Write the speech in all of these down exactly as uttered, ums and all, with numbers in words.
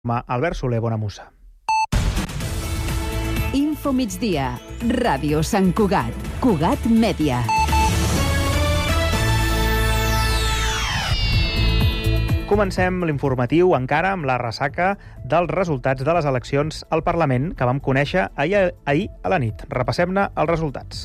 Albert Soler Bonamussa. Info migdia, Ràdio Sant Cugat, Cugat Mèdia. Comencem l'informatiu encara amb la ressaca dels resultats de les eleccions al Parlament que vam conèixer ahir, ahir a la nit. Repassem-ne els resultats.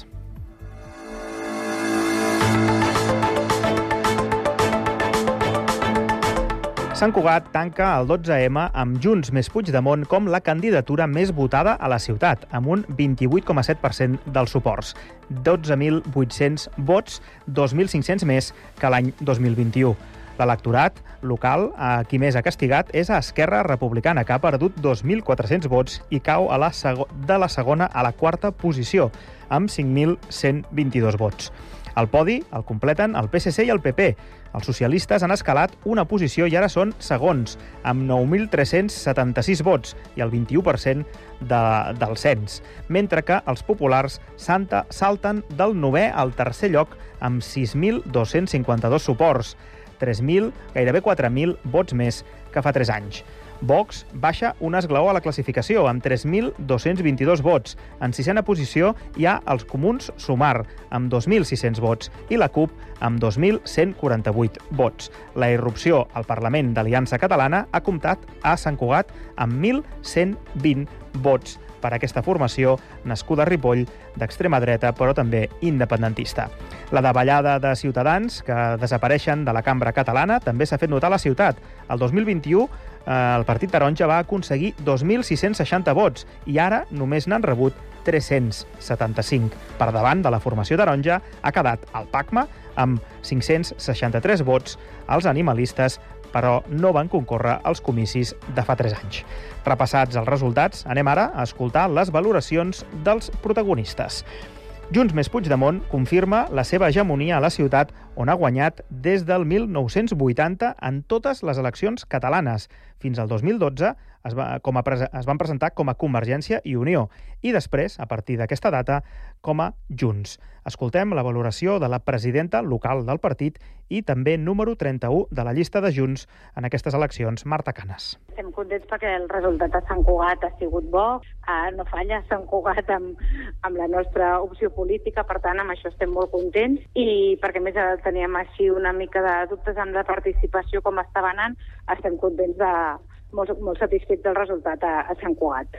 Sant Cugat tanca el dotze ema amb Junts més Puigdemont com la candidatura més votada a la ciutat, amb un vint-i-vuit coma set per cent dels suports, dotze mil vuit-cents vots, dos mil cinc-cents més que l'any dos mil vint-i-u. L'electorat local, a qui més ha castigat, és a Esquerra Republicana, que ha perdut dos mil quatre-cents vots i cau a la seg- de la segona a la quarta posició, amb cinc mil cent vint-i-dos vots. El podi el completen el P S C i el P P. Els socialistes han escalat una posició i ara són segons, amb nou mil tres-cents setanta-sis vots i el vint-i-u per cent de, del cens, mentre que els populars santa, salten del novè al tercer lloc amb sis mil dos-cents cinquanta-dos suports, tres mil, gairebé quatre mil vots més que fa tres anys. Vox baixa un esglaó a la classificació amb tres mil dos-cents vint-i-dos vots. En sisena posició hi ha els Comuns Sumar, amb dos mil sis-cents vots, i la CUP, amb dos mil cent quaranta-vuit vots. La irrupció al Parlament d'Aliança Catalana ha comptat a Sant Cugat amb mil cent vint vots per a aquesta formació nascuda a Ripoll, d'extrema dreta, però també independentista. La davallada de Ciutadans, que desapareixen de la cambra catalana, també s'ha fet notar a la ciutat. El dos mil vint-i-u, eh, el Partit Taronja va aconseguir dos mil sis-cents seixanta vots i ara només n'han rebut tres-cents setanta-cinc. Per davant de la formació taronja ha quedat el PACMA amb cinc-cents seixanta-tres vots. Els animalistes, però no van concórrer als comicis de fa tres anys. Repassats els resultats, anem ara a escoltar les valoracions dels protagonistes. Junts més Puigdemont confirma la seva hegemonia a la ciutat, on ha guanyat des del mil nou-cents vuitanta en totes les eleccions catalanes. Fins al dos mil dotze es, va, com a prese, es van presentar com a Convergència i Unió i després, a partir d'aquesta data, com a Junts. Escoltem la valoració de la presidenta local del partit i també número trenta-u de la llista de Junts en aquestes eleccions, Marta Canes. Estem contents perquè el resultat de Sant Cugat ha sigut bo, eh, no falla Sant Cugat amb, amb la nostra opció política, per tant, amb això estem molt contents i perquè més teníem així una mica de dubtes amb la participació com estava anant, estem contents de molt, molt satisfets del resultat a, a Sant Cugat.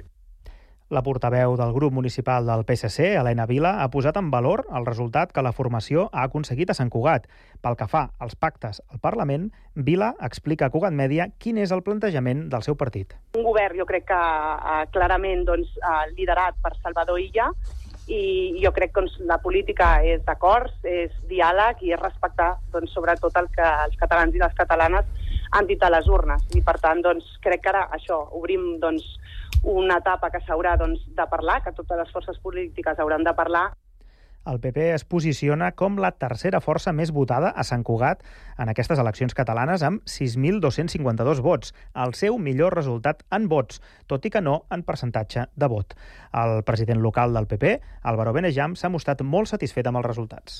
La portaveu del grup municipal del P S C, Helena Vila, ha posat en valor el resultat que la formació ha aconseguit a Sant Cugat. Pel que fa als pactes al Parlament, Vila explica a Cugat Mèdia quin és el plantejament del seu partit. Un govern, jo crec que uh, clarament doncs, uh, liderat per Salvador Illa, i jo crec que doncs, la política és d'acords, és diàleg i és respectar doncs, sobretot el que els catalans i les catalanes han dit a les urnes. I per tant, doncs, crec que ara això, obrim doncs, una etapa que s'haurà doncs, de parlar, que totes les forces polítiques hauran de parlar. El P P es posiciona com la tercera força més votada a Sant Cugat en aquestes eleccions catalanes amb sis mil dos-cents cinquanta-dos vots, el seu millor resultat en vots, tot i que no en percentatge de vot. El president local del P P, Álvaro Benejam, s'ha mostrat molt satisfet amb els resultats.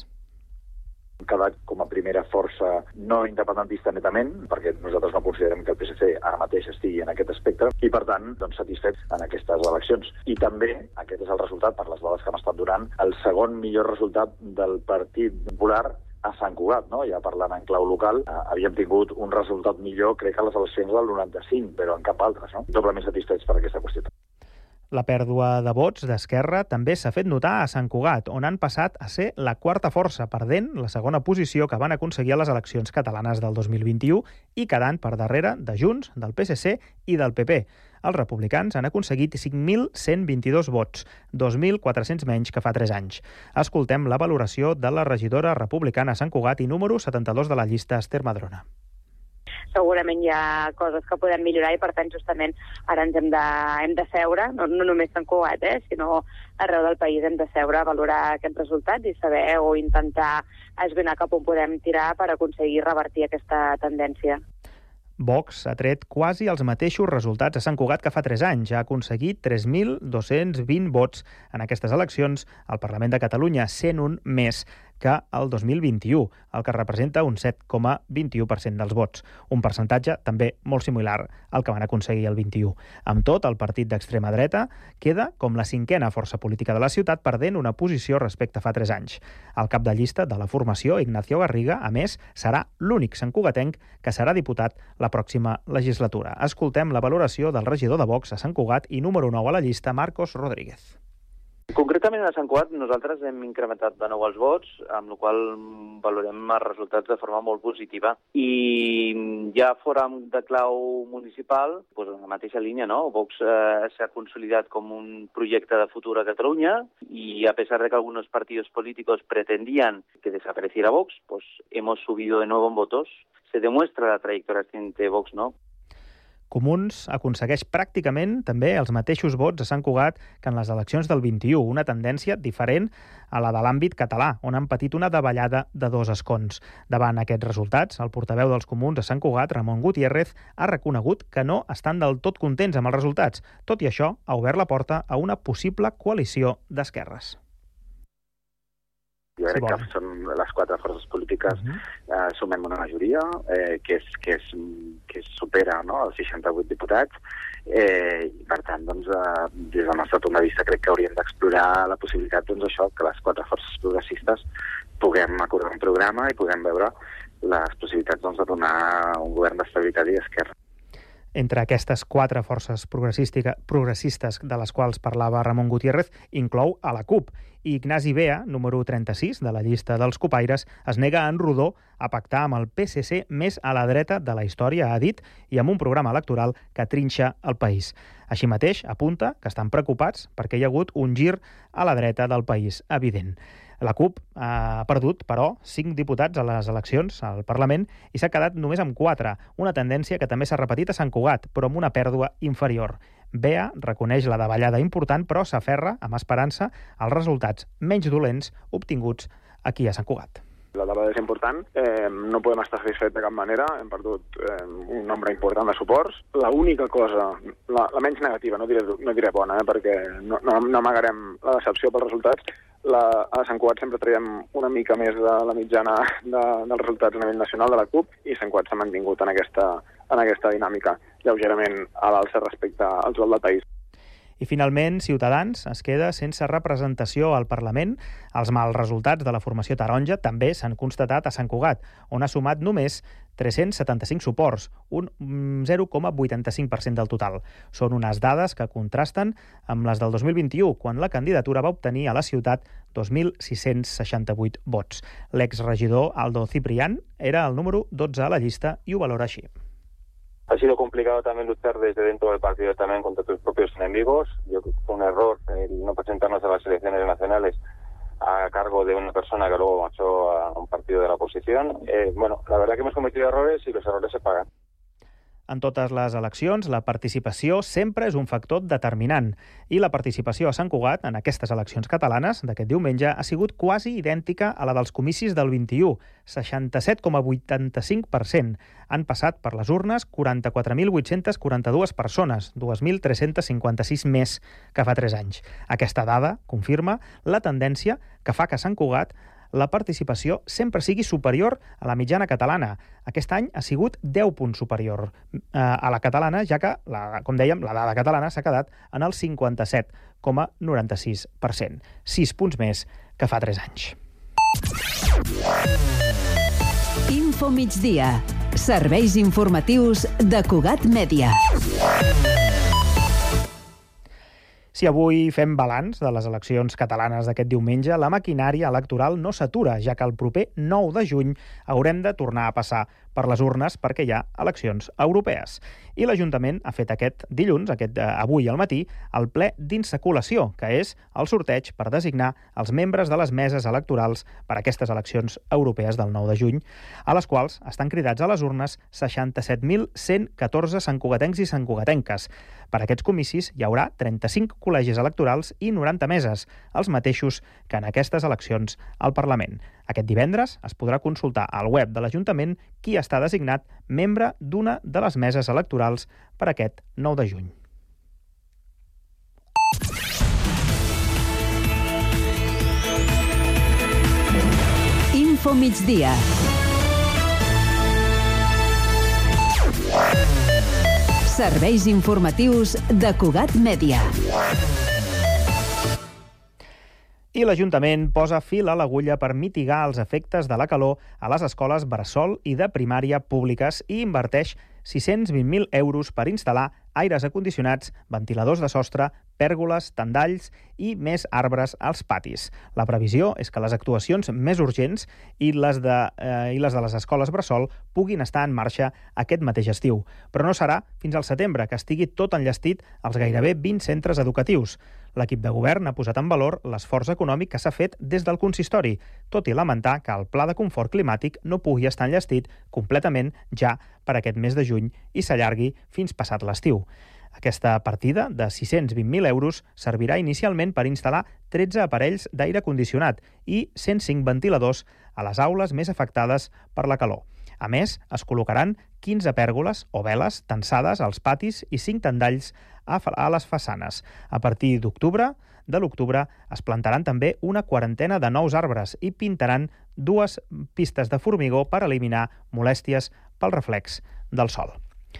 Quedat com a primera força no independentista netament, perquè nosaltres no considerem que el P S C ara mateix estigui en aquest aspecte, i per tant doncs, satisfets en aquestes eleccions. I també, aquest és el resultat, per les dades que hem estat donant, el segon millor resultat del Partit Popular a Sant Cugat, no? Ja parlant en clau local, eh, havíem tingut un resultat millor, crec que a les eleccions del noranta-cinc, però en cap altre, no? Doblement satisfets per aquesta qüestió. La pèrdua de vots d'Esquerra també s'ha fet notar a Sant Cugat, on han passat a ser la quarta força, perdent la segona posició que van aconseguir a les eleccions catalanes del dos mil vint-i-u i quedant per darrere de Junts, del P S C i del P P. Els republicans han aconseguit cinc mil cent vint-i-dos vots, dos mil quatre-cents menys que fa tres anys. Escoltem la valoració de la regidora republicana a Sant Cugat i número setanta-dos de la llista, Esther Madrona. Segurament hi ha coses que podem millorar i, per tant, justament ara ens hem de, hem de seure, no, no només Sant Cugat, eh, sinó arreu del país hem de seure a valorar aquests resultats i saber o intentar esbrinar cap on podem tirar per aconseguir revertir aquesta tendència. Vox ha tret quasi els mateixos resultats a Sant Cugat que fa tres anys. Ha aconseguit tres mil dos-cents vint vots en aquestes eleccions al Parlament de Catalunya, cent un més que el dos mil vint-i-u, el que representa un set coma vint-i-u per cent dels vots, un percentatge també molt similar al que van aconseguir el vint-i-u. Amb tot, el partit d'extrema dreta queda com la cinquena força política de la ciutat, perdent una posició respecte a fa tres anys. El cap de llista de la formació, Ignacio Garriga, a més, serà l'únic santcugatenc que serà diputat la pròxima legislatura. Escoltem la valoració del regidor de Vox a Sant Cugat i número nou a la llista, Marcos Rodríguez. Concretament a Sant Cugat nosaltres hem incrementat de nou els vots, amb la qual valorem els resultats de forma molt positiva. I ja fora de clau municipal, doncs en la mateixa línia, ¿no? Vox eh, s'ha consolidat com un projecte de futur a Catalunya y a pesar de que algunos partidos políticos pretendían que desapareciera Vox, pues hemos subido de nuevo en votos. Se demuestra la trayectoria ascendente de Vox, ¿no? Comuns aconsegueix pràcticament també els mateixos vots a Sant Cugat que en les eleccions del vint-i-u, una tendència diferent a la de l'àmbit català, on han patit una davallada de dos escons. Davant aquests resultats, el portaveu dels Comuns a Sant Cugat, Ramon Gutiérrez, ha reconegut que no estan del tot contents amb els resultats. Tot i això, ha obert la porta a una possible coalició d'esquerres. Jo crec que són les quatre forces polítiques, uh-huh. eh, sumem una majoria eh, que, és, que, és, que es supera, no?, els seixanta-vuit diputats, eh, i per tant, doncs, eh, des del nostre punt de vista, crec que hauríem d'explorar la possibilitat, doncs, això, que les quatre forces progressistes puguem acordar un programa i puguem veure les possibilitats, doncs, de donar un govern d'estabilitat i d'esquerra. Entre aquestes quatre forces progressistes de les quals parlava Ramon Gutiérrez, inclou a la CUP. I Ignasi Bea, número trenta-sis de la llista dels cupaires, es nega en rodó a pactar amb el P S C més a la dreta de la història, ha dit, i amb un programa electoral que trinxa el país. Així mateix, apunta que estan preocupats perquè hi ha hagut un gir a la dreta del país, evident. La CUP ha perdut, però, cinc diputats a les eleccions al Parlament i s'ha quedat només amb quatre, una tendència que també s'ha repetit a Sant Cugat, però amb una pèrdua inferior. Bea reconeix la davallada important, però s'aferra, amb esperança, als resultats menys dolents obtinguts aquí a Sant Cugat. La dada és important, eh, no podem estar satisfets de cap manera, hem perdut eh, un nombre important de suports. L'única cosa, la, la menys negativa, no diré, no diré bona, eh, perquè no, no, no amagarem la decepció pels resultats, la, a Sant Cugat sempre traiem una mica més de la mitjana de, dels resultats a nivell nacional de la CUP i Sant Cugat s'ha mantingut en aquesta, en aquesta dinàmica lleugerament a l'alça respecte al total del país. I finalment, Ciutadans es queda sense representació al Parlament. Els mals resultats de la formació taronja també s'han constatat a Sant Cugat, on ha sumat només tres-cents setanta-cinc suports, un zero coma vuitanta-cinc per cent del total. Són unes dades que contrasten amb les del dos mil vint-i-u, quan la candidatura va obtenir a la ciutat dos mil sis-cents seixanta-vuit vots. L'exregidor Aldo Ciprián era el número dotze a la llista i ho valora així. Ha sido complicado también luchar desde dentro del partido también contra tus propios enemigos. Yo creo que fue un error el no presentarnos a las elecciones nacionales a cargo de una persona que luego marchó a un partido de la oposición. Eh, bueno, la verdad que hemos cometido errores y los errores se pagan. En totes les eleccions, la participació sempre és un factor determinant. I la participació a Sant Cugat en aquestes eleccions catalanes d'aquest diumenge ha sigut quasi idèntica a la dels comicis del vint-i-u, seixanta-set coma vuitanta-cinc per cent. Han passat per les urnes quaranta-quatre mil vuit-cents quaranta-dues persones, dos mil tres-cents cinquanta-sis més que fa tres anys. Aquesta dada confirma la tendència que fa que a Sant Cugat la participació sempre sigui superior a la mitjana catalana. Aquest any ha sigut deu punts superior eh, a la catalana, ja que, la, com dèiem, la dada catalana s'ha quedat en el cinquanta-set coma noranta-sis per cent, sis punts més que fa tres anys. Info migdia. Serveis informatius de Cugat Mèdia. Si avui fem balanç de les eleccions catalanes d'aquest diumenge, la maquinària electoral no s'atura, ja que el proper nou de juny haurem de tornar a passar per les urnes perquè hi ha eleccions europees. I l'Ajuntament ha fet aquest dilluns, aquest avui al matí, el ple d'insaculació, que és el sorteig per designar els membres de les meses electorals per a aquestes eleccions europees del nou de juny, a les quals estan cridats a les urnes seixanta-set mil cent catorze santcugatencs i santcugatenques. Per a aquests comicis hi haurà trenta-cinc col·legis electorals i noranta meses, els mateixos que en aquestes eleccions al Parlament. Aquest divendres es podrà consultar al web de l'Ajuntament qui està designat membre d'una de les meses electorals per aquest nou de juny. Info migdia. Serveis informatius de Cugat Mèdia. I l'Ajuntament posa fil a l'agulla per mitigar els efectes de la calor a les escoles bressol i de primària públiques i inverteix sis-cents vint mil euros per instal·lar aires acondicionats, ventiladors de sostre, pèrgoles, tendalls i més arbres als patis. La previsió és que les actuacions més urgents i les de, eh, i les de les escoles bressol puguin estar en marxa aquest mateix estiu. Però no serà fins al setembre que estigui tot enllestit als gairebé vint centres educatius. L'equip de govern ha posat en valor l'esforç econòmic que s'ha fet des del consistori, tot i lamentar que el pla de confort climàtic no pugui estar enllestit completament ja per aquest mes de juny i s'allargui fins passat l'estiu. Aquesta partida de sis-cents vint mil euros servirà inicialment per instal·lar tretze aparells d'aire condicionat i cent cinc ventiladors a les aules més afectades per la calor. A més, es col·locaran quinze pèrgoles o veles tensades als patis i cinc tendalls a les façanes. A partir d'octubre, de l'octubre, es plantaran també una quarantena de nous arbres i pintaran dues pistes de formigó per eliminar molèsties pel reflex del sol.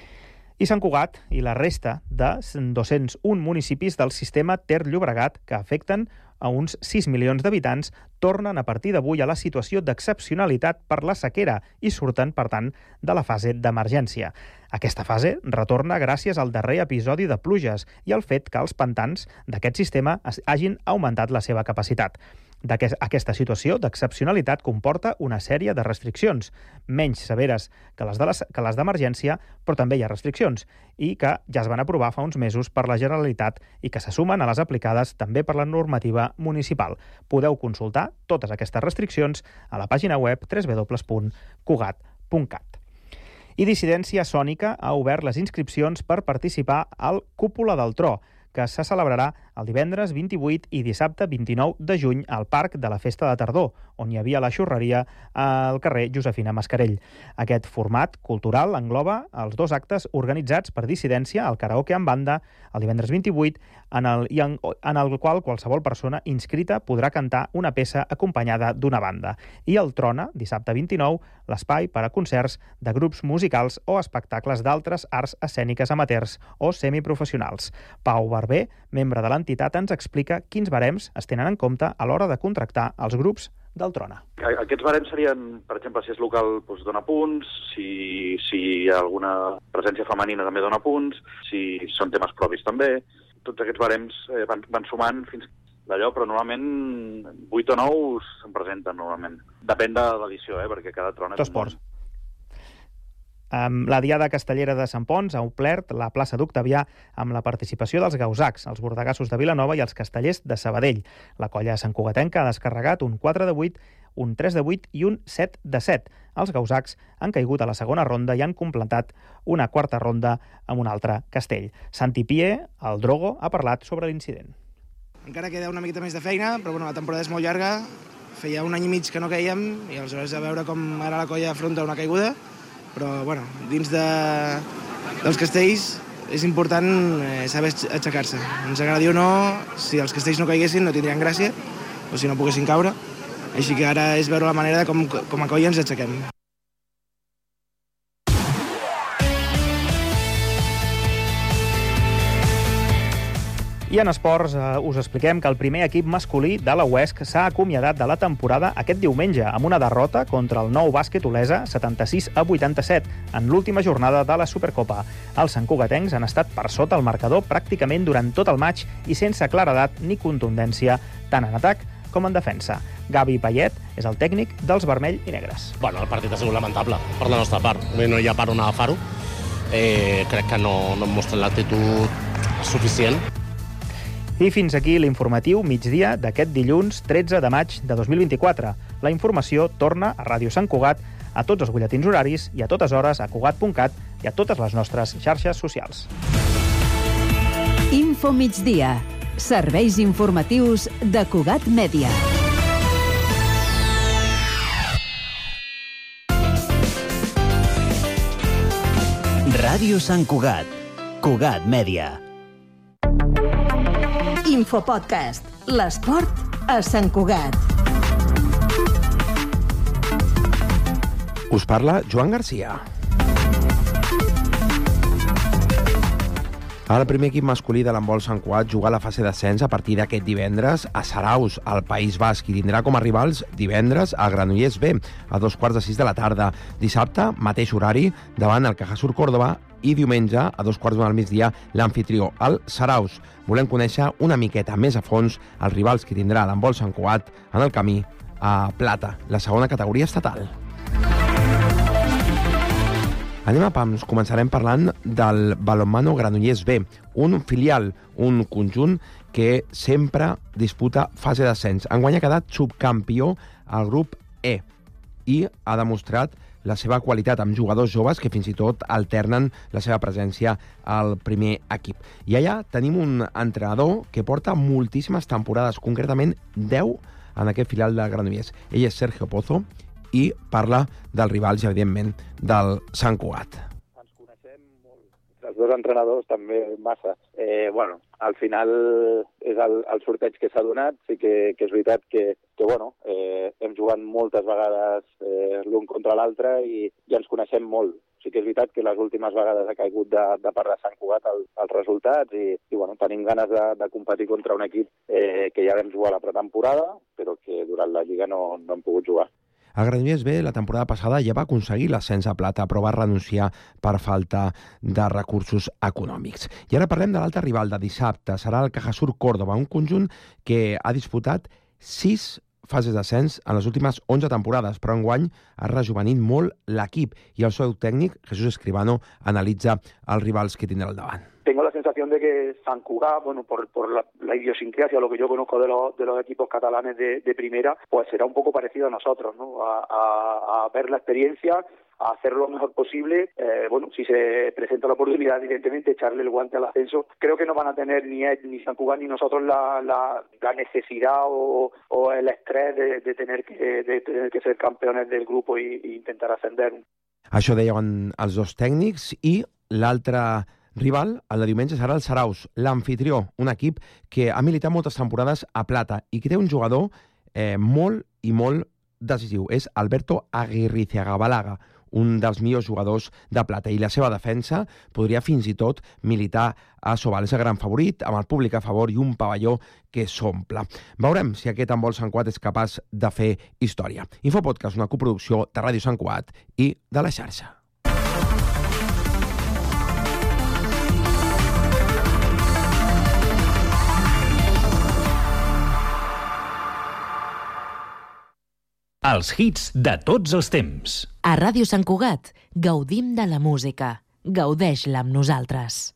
I Sant Cugat i la resta de dos-cents un municipis del sistema Ter-Llobregat que afecten a uns sis milions d'habitants tornen a partir d'avui a la situació d'excepcionalitat per la sequera i surten, per tant, de la fase d'emergència. Aquesta fase retorna gràcies al darrer episodi de pluges i al fet que els pantans d'aquest sistema hagin augmentat la seva capacitat. Aquesta situació d'excepcionalitat comporta una sèrie de restriccions, menys severes que les de les, que les d'emergència, però també hi ha restriccions, i que ja es van aprovar fa uns mesos per la Generalitat i que se sumen a les aplicades també per la normativa municipal. Podeu consultar totes aquestes restriccions a la pàgina web w w w punt cugat punt cat. I Dissidència Sònica ha obert les inscripcions per participar al Cúpula del Tro, que se celebrarà el divendres vint-i-vuit i dissabte vint-i-nou de juny al Parc de la Festa de Tardor, on hi havia la xurreria al carrer Josefina Mascarell. Aquest format cultural engloba els dos actes organitzats per Dissidència, el karaoke en banda, el divendres vint-i-vuit, en el, i en, en el qual qualsevol persona inscrita podrà cantar una peça acompanyada d'una banda. I el Trona, dissabte vint-i-nou, l'espai per a concerts de grups musicals o espectacles d'altres arts escèniques amateurs o semiprofessionals. Pau Barber, membre de l'entitat, ens explica quins barems es tenen en compte a l'hora de contractar els grups del Trona. Aquests barems serien, per exemple, si és local, doncs dona punts, si, si hi ha alguna presència femenina també dona punts, si són temes propis també. Tots aquests barems eh, van, van sumant fins d'allò, però normalment vuit o nou se'n presenten normalment. Depèn de l'edició, eh, perquè cada Trona... Dos ports. Um, la Diada Castellera de Sant Ponç ha omplert la plaça d'Octavià amb la participació dels gausacs, els bordegassos de Vilanova i els castellers de Sabadell. La colla santcugatenca ha descarregat un quatre de vuit, un tres de vuit i un set de set. Els gausacs han caigut a la segona ronda i han completat una quarta ronda amb un altre castell. Santi Pié, el Drogo, ha parlat sobre l'incident. Encara queda una miqueta més de feina, però bueno, la temporada és molt llarga. Feia un any i mig que no caiem i aleshores a veure com ara la colla afronta una caiguda. Però, bueno, dins de, dels castells és important eh, saber aixecar-se. Ens agradi o no, si els castells no caiguessin no tindrien gràcia, o si no poguessin caure. Així que ara és veure la manera de com, com a colla ens aixequem. I en esports eh, us expliquem que el primer equip masculí de la U E S C s'ha acomiadat de la temporada aquest diumenge amb una derrota contra el Nou Bàsquet Olesa setanta-sis a vuitanta-set en l'última jornada de la Supercopa. Els santcugatencs han estat per sota el marcador pràcticament durant tot el maig i sense claredat ni contundència tant en atac com en defensa. Gavi Payet és el tècnic dels vermell i negres. Bueno, el partit ha sigut lamentable per la nostra part. No hi ha part on agafar-ho. Eh, crec que no, no hem mostrat l'actitud suficient. I fins aquí l'informatiu migdia d'aquest dilluns tretze de maig de dos mil vint-i-quatre. La informació torna a Ràdio Sant Cugat a tots els butlletins horaris i a totes hores a cugat punt cat i a totes les nostres xarxes socials. Info migdia. Serveis informatius de Cugat Mèdia. Ràdio Sant Cugat. Cugat Mèdia. Infopodcast. L'esport a Sant Cugat. Us parla Joan Garcia. El primer equip masculí de l'handbol Sant Cugat juga a la fase d'ascens a partir d'aquest divendres a Saraus, al País Basc, i tindrà com a rivals divendres a Granollers B, a dos quarts de sis de la tarda. Dissabte, mateix horari, davant el Cajasur Córdoba, i diumenge, a dos quarts d'una del migdia, l'anfitrió, el Saraus. Volem conèixer una miqueta més a fons els rivals que tindrà l'handbol Sant Cugat en el camí a Plata, la segona categoria estatal. Anem a pams. Començarem parlant del Balonmano Granollers B, un filial, un conjunt que sempre disputa fase d'ascens. Enguany ha quedat subcampió al grup E i ha demostrat la seva qualitat amb jugadors joves que fins i tot alternen la seva presència al primer equip. I allà tenim un entrenador que porta moltíssimes temporades, concretament deu en aquest filial de Granollers. Ell és Sergio Pozo i parla dels rivals i, evidentment, del Sant Cugat. Ens coneixem molt. Els dos entrenadors també massa. Eh, bueno, al final és el, el sorteig que s'ha donat. Sí que, que és veritat que, que bueno, eh, hem jugat moltes vegades eh, l'un contra l'altre i, i ens coneixem molt. Sí que és veritat que les últimes vegades ha caigut de, de part de Sant Cugat el, els resultats i, i bueno, tenim ganes de, de competir contra un equip eh, que ja vam jugar a la pretemporada, però que durant la Lliga no, no hem pogut jugar. El Granollers B la temporada passada ja va aconseguir l'ascens a plata, però va renunciar per falta de recursos econòmics. I ara parlem de l'altre rival de dissabte. Serà el Cajasur Córdoba, un conjunt que ha disputat sis fases d'ascens en les últimes onze temporades, però enguany ha rejuvenit molt l'equip i el seu tècnic, Jesús Escribano, analitza els rivals que tindrà al davant. Tengo la sensación de que San Cugat, bueno, por, por la, la idiosincrasia, lo que yo conozco de los, de los equipos catalanes de, de primera, pues será un poco parecido a nosotros, ¿no? A, a, a ver la experiencia, a hacer lo mejor posible. Eh, bueno, si se presenta la oportunidad, evidentemente, echarle el guante al ascenso. Creo que no van a tener ni él, ni San Cugat, ni nosotros la, la, la necesidad o, o el estrés de, de, tener que, de tener que ser campeones del grupo y, y intentar ascender. Això deien els dos tècnics i l'altre rival, el de diumenge, serà el Saraus, l'anfitrió, un equip que ha militat moltes temporades a plata i que té un jugador eh, molt i molt decisiu. És Alberto Aguirrizabalaga, un dels millors jugadors de plata, i la seva defensa podria fins i tot militar a Sobal. És el gran favorit, amb el públic a favor i un pavelló que s'omple. Veurem si aquest handbol Sant Cugat és capaç de fer història. Infopodcast, una coproducció de Ràdio Sant Cugat i de la xarxa. Els hits de tots els temps. A Ràdio Sant Cugat gaudim de la música. Gaudeix-la amb nosaltres.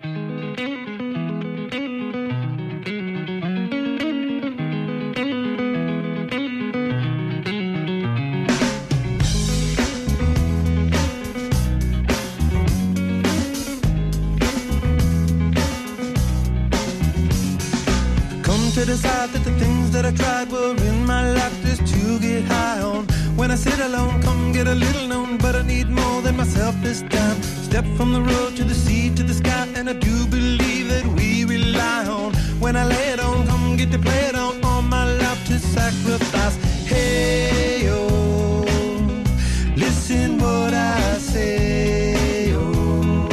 Come to decide that the things that I tried were in my life just to get high on. When I sit alone, come get a little known, but I need more than myself this time. Step from the road to the sea to the sky, and I do believe that we rely on. When I lay it on, come get to play it on, all my life to sacrifice. Hey, oh, listen what I say, oh,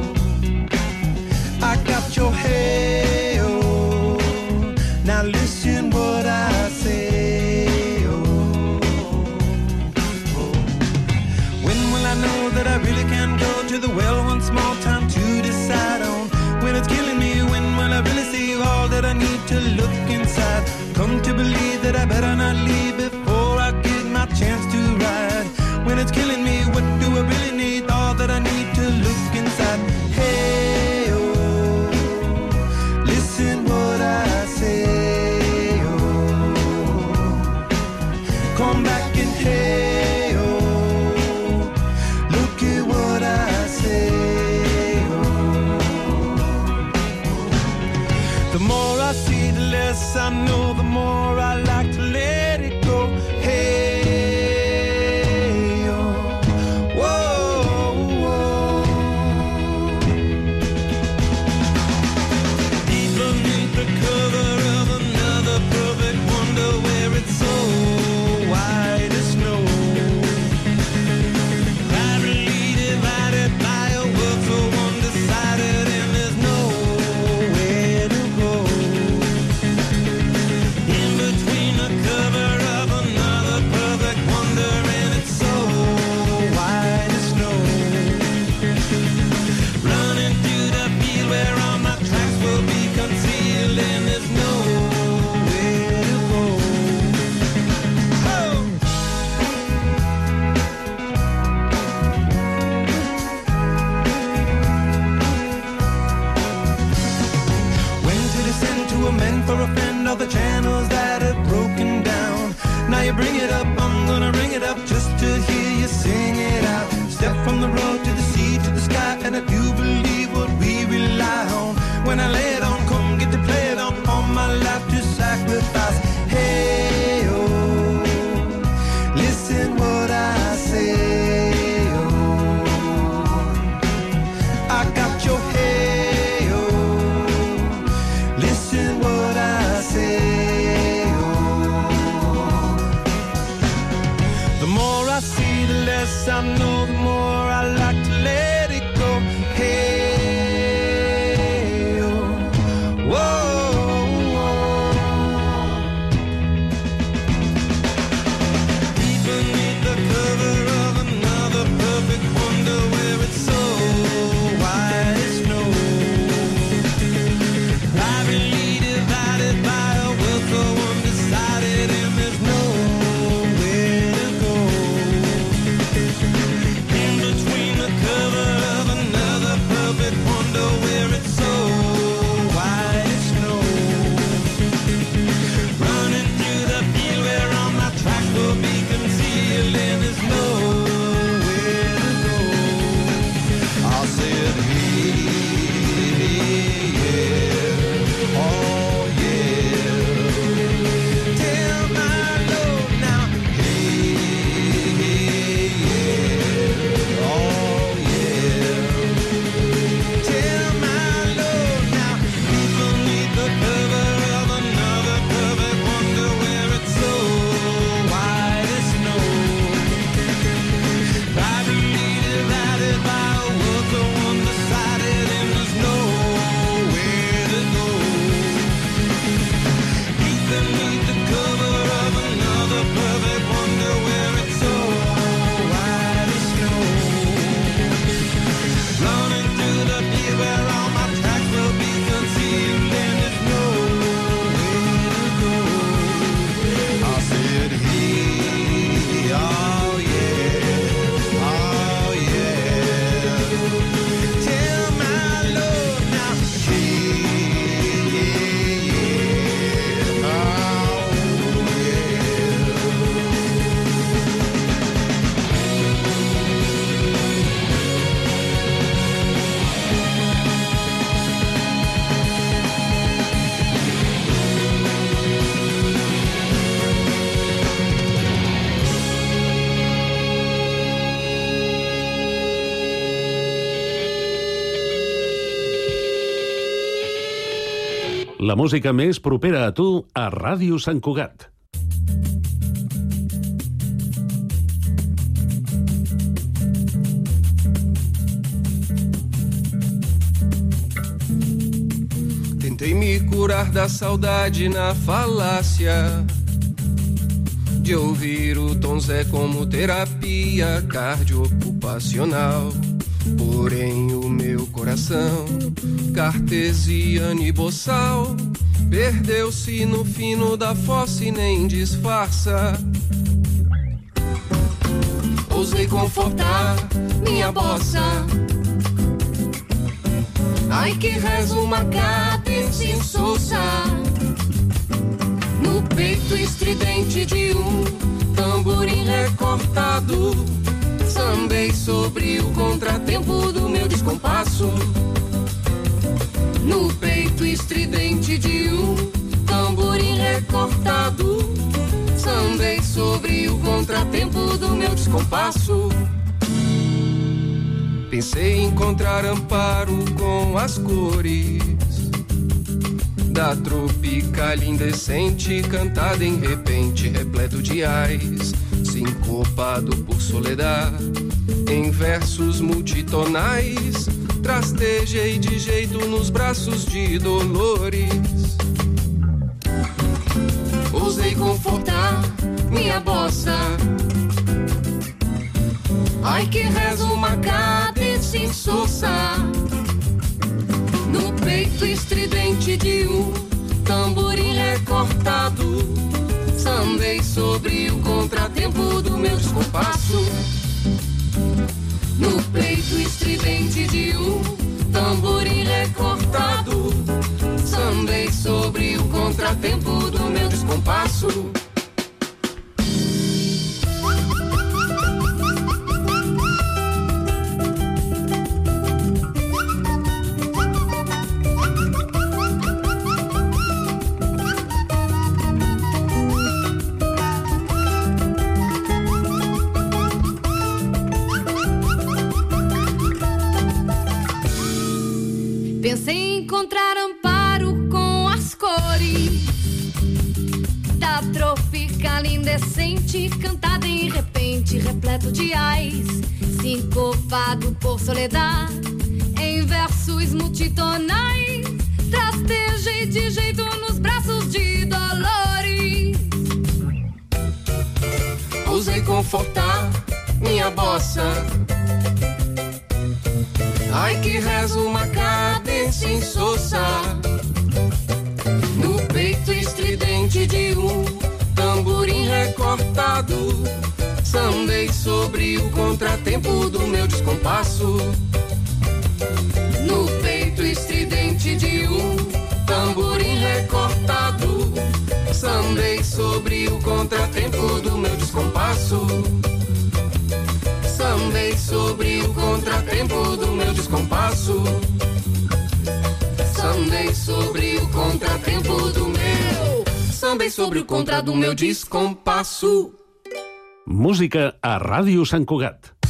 I got your hey, oh, now listen what I say, oh, oh. When will I know that I really can go to the well one small time to decide on? When it's killing me, when will I really see all that I need to look inside? Come to believe that I better not leave before I get my chance to ride. When it's killing me, what do I really need? All that I need to look inside. Hey, oh, listen what I say, oh, come back and hey, oh, look at what I say, oh. The more I see, the less I know, the more I like to let it go. Hey, oh, whoa, whoa. Deep beneath the cover of another perfect wonder, where it's so white as snow. send for a friend all the channels that have broken down. Now you bring it up, I'm gonna ring it up just to hear you sing it out. Step from the road to the sea to the sky, and I do believe what we rely on. When I lay it on, come get to play it on, all my life to sacrifice. Hey, oh, listen what I say, oh, I got your hey, oh, listen what I say, oh. The more I see, the less I know, the more I like to let it go. Hey, La música més propera a tu a Ràdio Sant Cugat. Tentei me curar da saudade na falácia de ouvir o Tom Zé como terapia cardioocupacional. Porém o meu coração, cartesiano e boçal, perdeu-se no fino da fossa e nem disfarça. Ousei confortar minha bossa, ai que reza uma cadência insossa, no peito estridente de um tamborim recortado. Sambei sobre o contratempo do meu descompasso, no peito estridente de um tamborim recortado. Sambei sobre o contratempo do meu descompasso. Pensei em encontrar amparo com as cores da tropical indecente, cantada em repente, repleto de ais, sincopado por soledade, em versos multitonais. Trastejei de jeito nos braços de Dolores. Ousei confortar minha bossa, ai que reza uma cadência insossa, no peito estridente de um tamborim recortado. Sambei sobre o contratempo do meu descompasso, no peito estridente de um tamborim recortado. Sambei sobre o contratempo contratempo do meu descompasso. Pensei em encontrar amparo com as cores da tropical indecente, cantada em repente, repleto de ais, sincopado por soledade, em versos multitonais, trastejei de jeito nos braços de Dolores. Ousei confortar minha bossa, ai que reza uma cadência insossa, no peito estridente de um tamborim recortado, sambei sobre o contratempo do meu descompasso. No peito estridente de um tamborim recortado, sambei sobre o contratempo do meu descompasso. Sambei sobre o contratempo do meu descompasso. Sambei sobre o contratempo do meu. Sambei sobre o contra do meu descompasso. Música a Ràdio Sant Cugat.